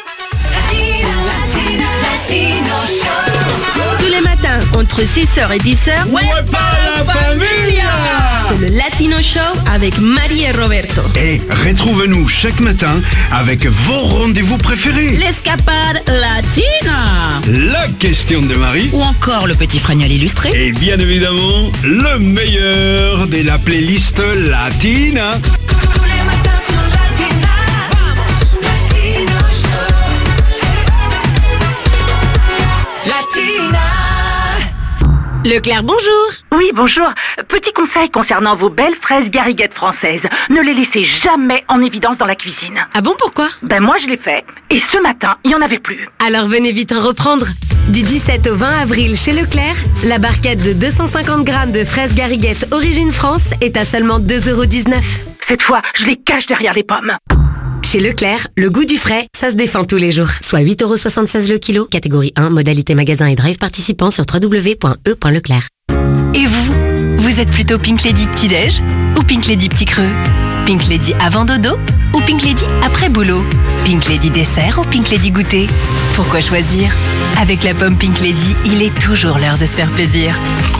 Tous les matins, entre 6h et 10h, Ouais, pas la familia! C'est le Latino Show avec Marie et Roberto. Et retrouve-nous chaque matin avec vos rendez-vous préférés. L'escapade latina. La question de Marie. Ou encore le petit fregnal illustré. Et bien évidemment, le meilleur de la playlist latina. Tous les matins sur Latina. Vamos, Latino Show. Latina. Leclerc, bonjour. Oui, bonjour. Petit conseil concernant vos belles fraises gariguettes françaises. Ne les laissez jamais en évidence dans la cuisine. Ah bon, pourquoi? Ben moi je l'ai fait. Et ce matin, il n'y en avait plus. Alors venez vite en reprendre. Du 17 au 20 avril chez Leclerc, la barquette de 250 grammes de fraises gariguettes Origine France est à seulement 2,19 €. Cette fois, je les cache derrière les pommes. Chez Leclerc, le goût du frais, ça se défend tous les jours. Soit 8,76 € le kilo, catégorie 1, modalité magasin et drive participant sur www.e.leclerc. Et vous êtes plutôt Pink Lady petit-déj ou Pink Lady petit creux? Pink Lady avant dodo ou Pink Lady après boulot? Pink Lady dessert ou Pink Lady goûter? Pourquoi choisir? Avec la pomme Pink Lady, il est toujours l'heure de se faire plaisir.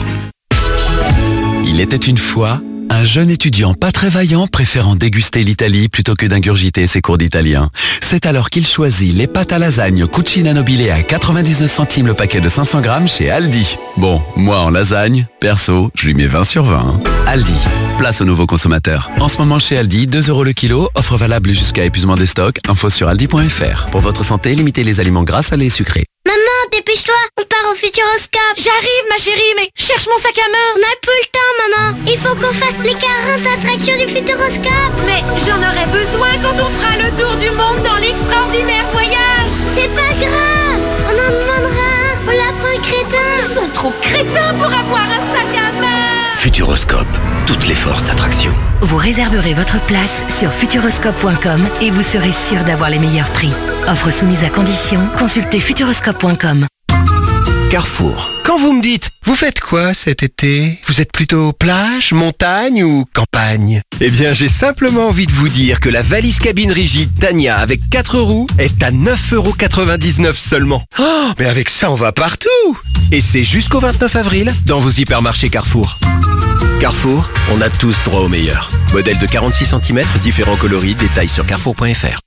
Il était une fois un jeune étudiant pas très vaillant préférant déguster l'Italie plutôt que d'ingurgiter ses cours d'italien. C'est alors qu'il choisit les pâtes à lasagne Cucina Nobile à 99 centimes le paquet de 500 grammes chez Aldi. Bon, moi en lasagne, perso, je lui mets 20 sur 20. Aldi, place aux nouveaux consommateurs. En ce moment chez Aldi, 2 € le kilo, offre valable jusqu'à épuisement des stocks, info sur aldi.fr. Pour votre santé, limitez les aliments gras, salés et sucrés. Maman, dépêche-toi, on part au Futuroscope. J'arrive, ma chérie, mais cherche mon sac à main. On n'a plus le temps, maman. Il faut qu'on fasse les 40 attractions du Futuroscope. Mais j'en aurai besoin quand on fera le tour du monde dans l'extraordinaire voyage. C'est pas grave, on en demandera un au lapin crétin. Ils sont trop crétins pour avoir un sac à main. Futuroscope, toutes les forces d'attraction. Vous réserverez votre place sur futuroscope.com et vous serez sûr d'avoir les meilleurs prix. Offre soumise à condition, consultez futuroscope.com. Carrefour. Quand vous me dites, vous faites quoi cet été? Vous êtes plutôt plage, montagne ou campagne? Eh bien, j'ai simplement envie de vous dire que la valise cabine rigide Tania avec 4 roues est à 9,99 € seulement. Oh, mais avec ça, on va partout! Et c'est jusqu'au 29 avril dans vos hypermarchés Carrefour. Carrefour, on a tous droit au meilleur. Modèle de 46 cm, différents coloris, détails sur carrefour.fr.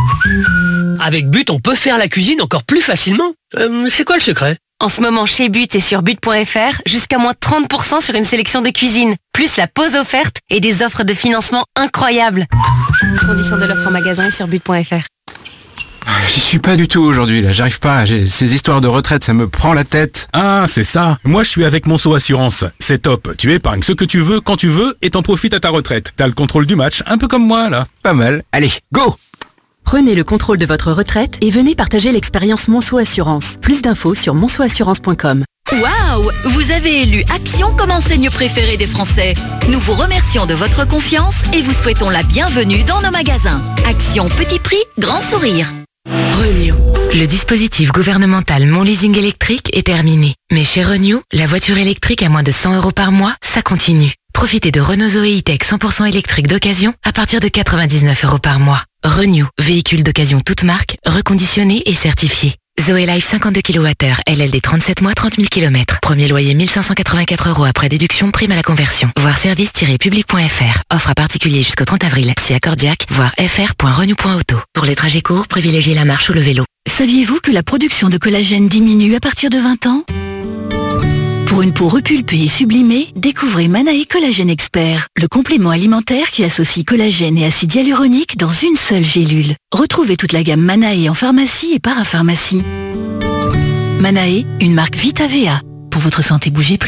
Avec But, on peut faire la cuisine encore plus facilement. C'est quoi le secret? En ce moment, chez But et sur but.fr, jusqu'à moins 30% sur une sélection de cuisine. Plus la pause offerte et des offres de financement incroyables. Conditions de l'offre en magasin et sur but.fr. J'y suis pas du tout aujourd'hui, là. J'arrive pas. Ces histoires de retraite, ça me prend la tête. Ah, c'est ça. Moi, je suis avec Monceau Assurance. C'est top. Tu épargnes ce que tu veux, quand tu veux, et t'en profites à ta retraite. T'as le contrôle du match, un peu comme moi, là. Pas mal. Allez, go! Prenez le contrôle de votre retraite et venez partager l'expérience Monceau Assurance. Plus d'infos sur monceauassurance.com. Waouh! Vous avez élu Action comme enseigne préférée des Français. Nous vous remercions de votre confiance et vous souhaitons la bienvenue dans nos magasins. Action petit prix, grand sourire. Renew. Le dispositif gouvernemental Mon Leasing électrique est terminé. Mais chez Renew, la voiture électrique à moins de 100 € par mois, ça continue. Profitez de Renault Zoé E-Tech 100% électrique d'occasion à partir de 99 € par mois. Renew, véhicule d'occasion toute marque, reconditionné et certifié. Zoé Life 52 kWh, LLD 37 mois, 30 000 km. Premier loyer 1584 € après déduction, prime à la conversion. Voir service-public.fr. Offre à particulier jusqu'au 30 avril. Si accordiaque, voir fr.renew.auto. Pour les trajets courts, privilégiez la marche ou le vélo. Saviez-vous que la production de collagène diminue à partir de 20 ans? Pour une peau repulpée et sublimée, découvrez Manae Collagène Expert, le complément alimentaire qui associe collagène et acide hyaluronique dans une seule gélule. Retrouvez toute la gamme Manae en pharmacie et parapharmacie. Manae, une marque Vitavea. Pour votre santé, bougez plus.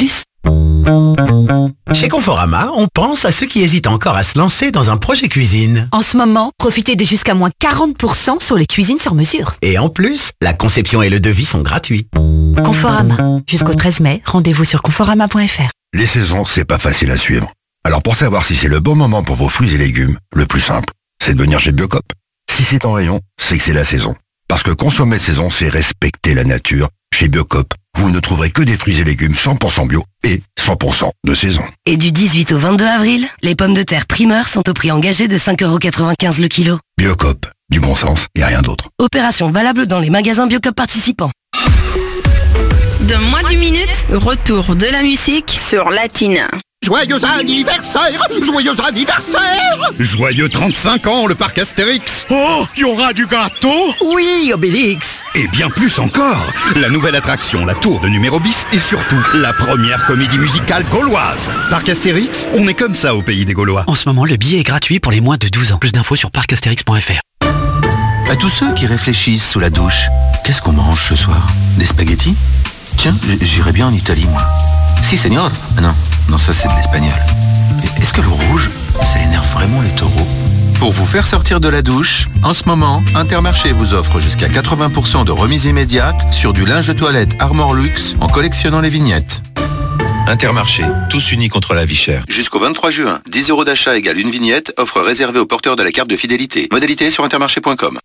Chez Conforama, on pense à ceux qui hésitent encore à se lancer dans un projet cuisine. En ce moment, profitez de jusqu'à moins 40% sur les cuisines sur mesure. Et en plus, la conception et le devis sont gratuits. Conforama. Jusqu'au 13 mai, rendez-vous sur conforama.fr. Les saisons, c'est pas facile à suivre. Alors pour savoir si c'est le bon moment pour vos fruits et légumes, le plus simple, c'est de venir chez Biocop. Si c'est en rayon, c'est que c'est la saison. Parce que consommer de saison, c'est respecter la nature. Chez Biocop, vous ne trouverez que des fruits et légumes 100% bio et 100% de saison. Et du 18 au 22 avril, les pommes de terre primeurs sont au prix engagé de 5,95 € le kilo. Biocop, du bon sens et rien d'autre. Opération valable dans les magasins Biocop participants. Dans moins d'une minute, retour de la musique sur Latina. Joyeux anniversaire! Joyeux anniversaire! Joyeux 35 ans, le parc Astérix. Oh, il y aura du gâteau? Oui, Obélix. Et bien plus encore. La nouvelle attraction, la tour de numéro bis, et surtout, la première comédie musicale gauloise. Parc Astérix, on est comme ça au pays des Gaulois. En ce moment, le billet est gratuit pour les moins de 12 ans. Plus d'infos sur parcastérix.fr. À tous ceux qui réfléchissent sous la douche, qu'est-ce qu'on mange ce soir? Des spaghettis? Tiens, j'irais bien en Italie, moi. Si, señor. Non, ça c'est de l'espagnol. Est-ce que le rouge, ça énerve vraiment les taureaux? Pour vous faire sortir de la douche, en ce moment, Intermarché vous offre jusqu'à 80% de remise immédiate sur du linge de toilette Armor Luxe en collectionnant les vignettes. Intermarché, tous unis contre la vie chère. Jusqu'au 23 juin, 10 € d'achat égale une vignette, offre réservée aux porteurs de la carte de fidélité. Modalité sur intermarché.com.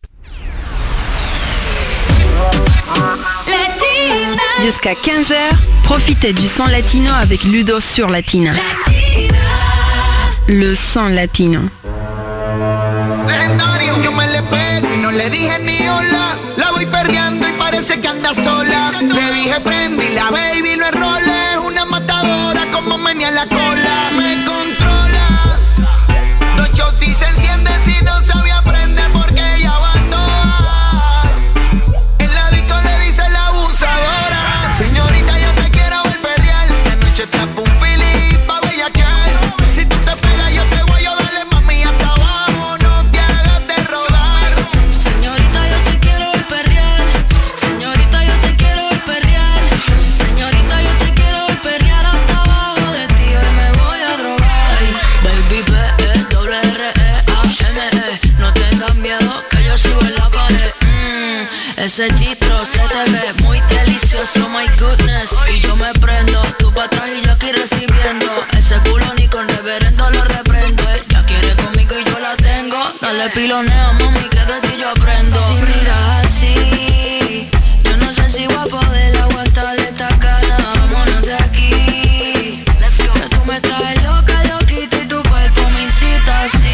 Jusqu'à 15h, profitez du son latino avec Ludo sur Latina. Le son latino. Legendario, yo me le pego y no le dije ni hola. La voy perreando y parece que anda sola. Le dije prende y la baby lo enrola. Es una matadora como menea la cola. Me controla. Dos shots y se enciende si no sabe aprender porque ella abandona. En la disco le dice la abusadora. Señorita, yo te quiero ver perrear. De noche tapo un fili pa' bellaquear. Si tú te pegas yo te voy a darle mami hasta abajo. No te hagas de rogar. Señorita, yo te quiero ver perrear. Señorita, yo te quiero ver perrear. Señorita, yo te quiero ver perrear hasta abajo de ti. Hoy me voy a drogar. Baby, B-E-R-R-A-M-E. No tengas miedo que yo sigo en la pared. Ese chistro se te ve muy delicioso, my goodness. Y yo me prendo, tú pa' atrás y yo aquí recibiendo. Ese culo ni con reverendo lo reprendo. Ella quiere conmigo y yo la tengo. Dale piloneo, mami, que de ti yo aprendo. Si miras así, yo no sé si voy a poder aguantarle esta gana. Vámonos de aquí. Que tú me traes loca, loquita y tu cuerpo me incita así.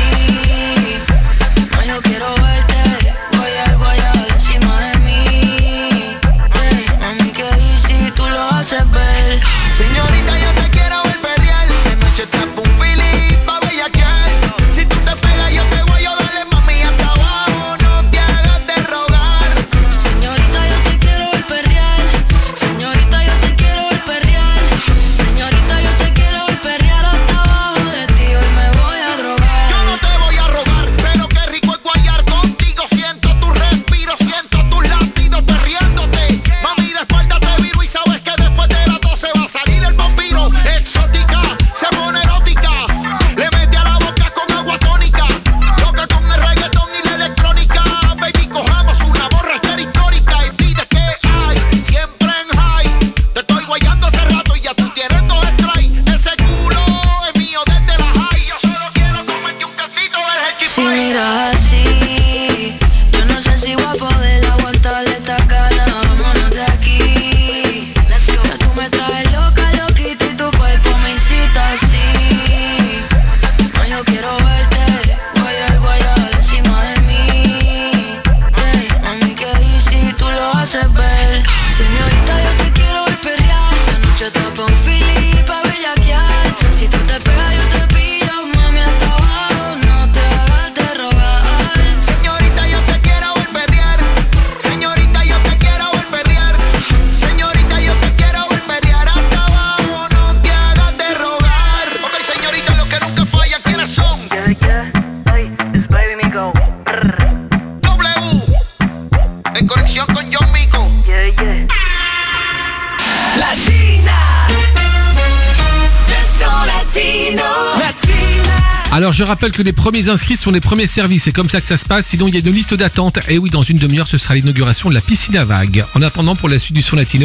No, yo quiero verte, guayar encima de mí. Mami, que easy, tú lo haces ver. Señorita, yo te quiero ver perrear. De noche tapo un fili pa' bellaquear. Si tú te pegas yo te voy a darle mami hasta abajo. No te hagas de rogar. Señorita, yo te quiero ver perrear. Señorita, yo te quiero ver perrear. Señorita, yo te quiero ver perrear hasta abajo de ti. Hoy me voy a drogar. Yo no te voy a rogar, pero qué rico es guayar contigo. Siento tu respiro, siento tus latidos perreándote. Mami, de espalda te viro y sabes que después de las 12 va a salir el vampiro. Exótica, se pone erótica. Le mete a la boca con agua tónica. Loca con el reggaetón y la electrónica. Baby, cojamos una borrachera histórica. Y pide que hay, siempre en high. Te estoy guayando hace rato y ya tú tienes 2 strikes. Ese culo es mío desde la high. Yo solo quiero comerte un cantito del Hershey Si Pie. miras así, yo no sé si voy a poder aguantarle esta gana. Vámonos de aquí. Que tú me traes loca, loquita y tu cuerpo me incita así. No, yo quiero verte, guayar encima de mí. Mami, que easy, tú lo haces ver. Señorita, yo te quiero ver perrear. De noche tapa un fili pa' bellaquear. Si tú te pegas yo te pillo, mami, hasta abajo. No te hagas de rogar. Señorita, yo te quiero ver perrear. Señorita, yo te quiero ver perrear. Señorita, yo te quiero ver perrear hasta abajo. No te hagas de rogar. Ok, señorita, los que nunca fallan, ¿quiénes son? W. En conexión con John Mico. Latina. Alors je rappelle que les premiers inscrits sont les premiers services, c'est comme ça que ça se passe, sinon il y a une liste d'attente. Et oui, dans une demi-heure ce sera l'inauguration de la piscine à vagues. En attendant, pour la suite du son latino,